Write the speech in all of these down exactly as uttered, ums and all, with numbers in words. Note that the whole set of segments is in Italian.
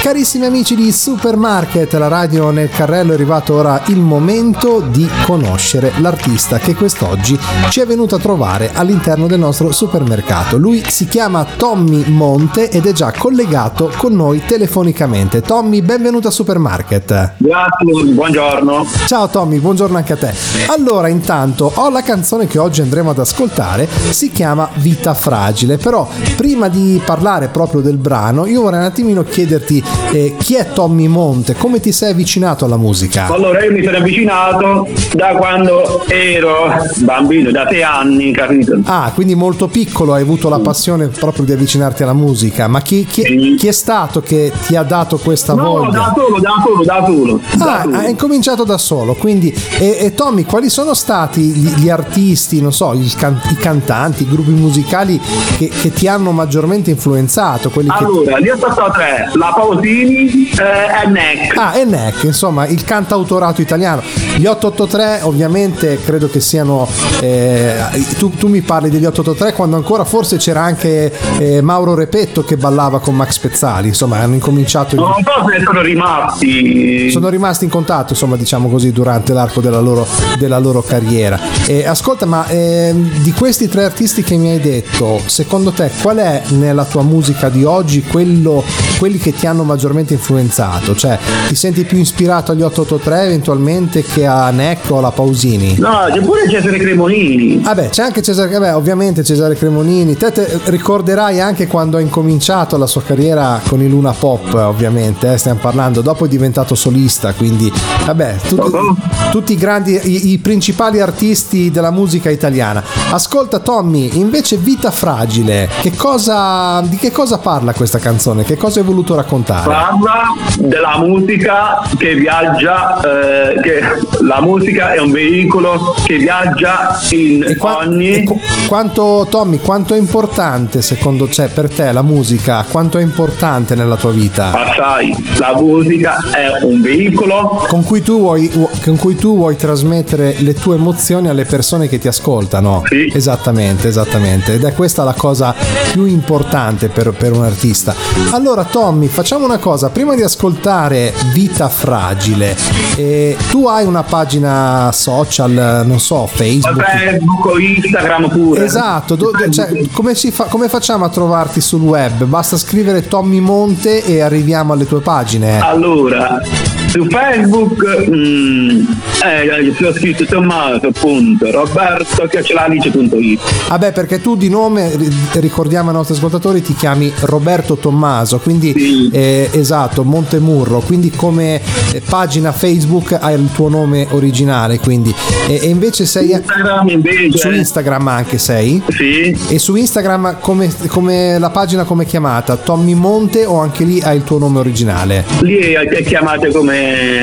Carissimi amici di Supermarket, la radio nel carrello, è arrivato ora il momento di conoscere l'artista che quest'oggi ci è venuto a trovare all'interno del nostro supermercato. Lui si chiama Tommy Monte ed è già collegato con noi telefonicamente. Tommy, benvenuto a Supermarket. Grazie, buongiorno. Ciao Tommy, buongiorno anche a te. Allora, intanto ho la canzone che oggi andremo ad ascoltare, si chiama Vita Fragile, però prima di parlare proprio del brano io vorrei un attimino chiederti eh, chi è Tommy Monte, come ti sei avvicinato alla musica? Allora, io mi sono avvicinato da quando ero bambino, da sei anni, capito? Ah, quindi molto piccolo hai avuto la passione proprio di avvicinarti alla musica, ma chi, chi, Sì. chi è stato che ti ha dato questa No, voglia? da solo, da solo, da solo. da Ah, solo. hai incominciato da solo, quindi e, e Tommy, quali sono stati gli, gli artisti, non so, il can- i cantanti, i gruppi musicali che, che ti hanno maggiormente influenzato? Quelli che... Allora, gli ottocentotre, la Pausini eh, e Neck. Ah, e Neck, insomma, il cantautorato italiano. Gli otto otto tre ovviamente credo che siano eh, tu, tu mi parli degli otto otto tre quando ancora forse c'era anche eh, Mauro Repetto che ballava con Max Pezzali, insomma hanno incominciato in... Non so se sono rimasti. sono rimasti in contatto, insomma, diciamo così, durante l'arco della loro, della loro carriera. E ascolta, ma ehm, di questi tre artisti che mi hai detto, secondo te qual è nella tua musica di oggi quello, quelli che ti hanno maggiormente influenzato? Cioè, ti senti più ispirato agli otto otto tre eventualmente che a Neck o alla Pausini? No, c'è pure Cesare Cremonini. Vabbè, c'è anche Cesare, vabbè, ovviamente Cesare Cremonini. Te, te ricorderai anche quando ha incominciato la sua carriera con i Luna Pop, ovviamente, eh, stiamo parlando, dopo è diventato solista, quindi vabbè, tutti, tutti i grandi, i, i principali artisti della musica italiana. Ascolta Tommy, invece Vita Fragile, che cosa, di che cosa parla questa canzone? Che cosa hai voluto raccontare? Parla della musica che viaggia, eh, che la musica è un veicolo che viaggia in E qua- ogni... e qu- quanto, Tommy, quanto è importante secondo te, per te, la musica? Quanto è importante nella tua vita? Assai, la musica è un veicolo. Con cui tu vuoi, con cui tu vuoi trasmettere le tue emozioni alle persone che ti ascoltano. Sì. Esattamente, esattamente. Ed è questa la cosa più importante per, per un artista. Allora, Tommy, facciamo una cosa. Prima di ascoltare Vita Fragile, eh, tu hai una pagina social, non so, Facebook? Facebook o Instagram pure. Esatto, do- do- cioè, come, si fa- come facciamo a trovarti sul web? Basta scrivere Tommy Monte e arriviamo alle tue pagine. Allora, su Facebook mm, eh, ci ho scritto Tommaso punto Roberto chiocciolalice punto it. Vabbè, perché tu di nome, ri- ricordiamo ai nostri ascoltatori, ti chiami Roberto Tommaso, quindi Sì. eh, esatto, Montemurro, quindi come eh, pagina Facebook hai il tuo nome originale, quindi e, e invece sei Instagram invece. su Instagram anche sei? Sì. E su Instagram come, come la pagina come è chiamata? Tommy Monte o anche lì hai il tuo nome originale? Lì è, è chiamate come...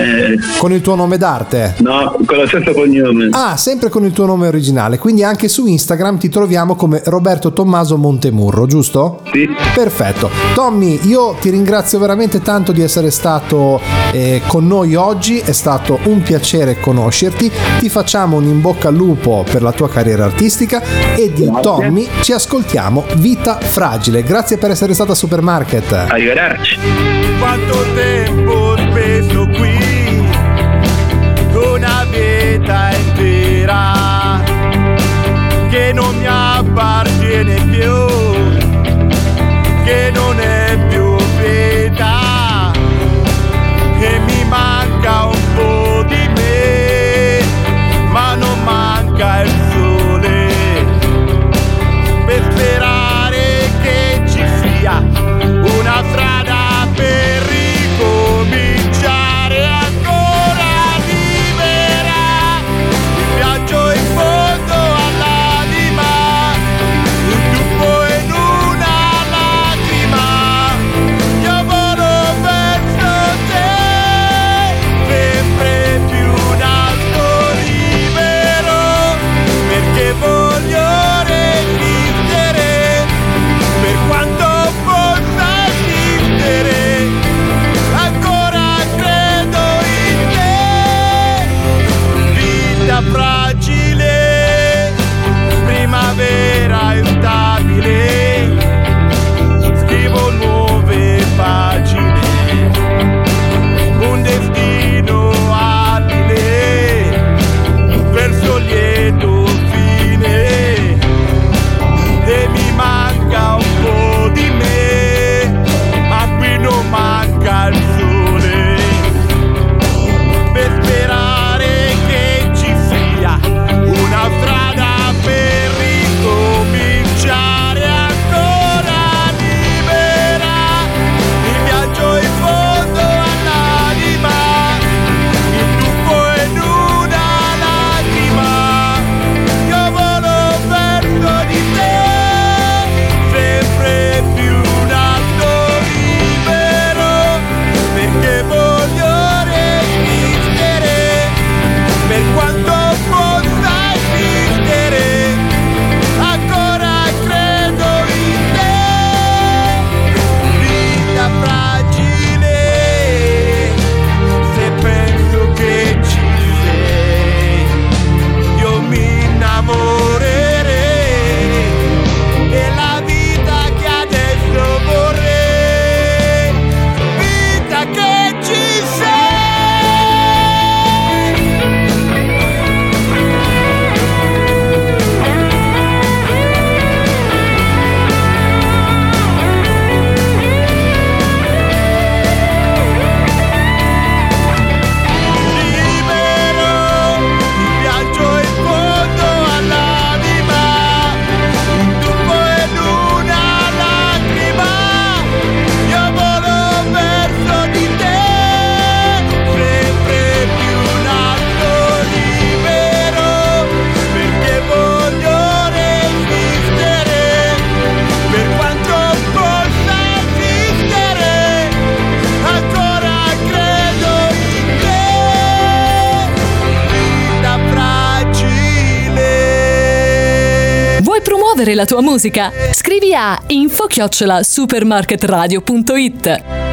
Con il tuo nome d'arte? No, con lo stesso cognome. Ah, sempre con il tuo nome originale, quindi anche su Instagram ti troviamo come Roberto Tommaso Montemurro, giusto? Sì. Perfetto. Tommy, io ti ringrazio veramente tanto di essere stato eh, con noi oggi, è stato un piacere conoscerti, ti facciamo un in bocca al lupo per la tua carriera artistica e di Grazie. Tommy ci ascoltiamo Vita Fragile. Grazie per essere stata a Supermarket. Arrivederci. Quanto tempo speso qui, una vita intera che non mi appartiene più, che non è più vita, e mi manca un po' di me, ma non manca il sole per sperare che ci sia una strada per ricominciare ancora libera, il viaggio in fondo all'anima, un tuffo in una lacrima, io volo verso te, promuovere la tua musica. Scrivi a info chiocciola supermarketradio punto it.